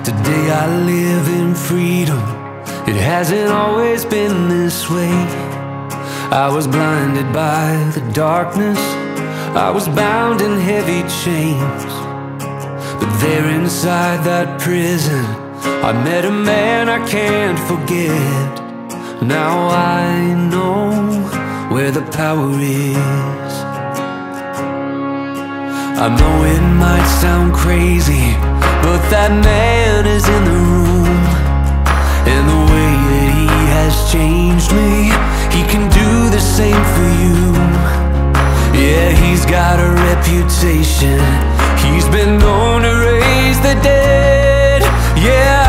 Today I live in freedom. It hasn't always been this way. I was blinded by the darkness, I was bound in heavy chains. But there inside that prison, I met a man I can't forget. Now I know where the power is. I know it might sound crazy, but that man is in the room. And the way that he has changed me, he can do the same for you. Yeah, he's got a reputation, he's been known to raise the dead. Yeah,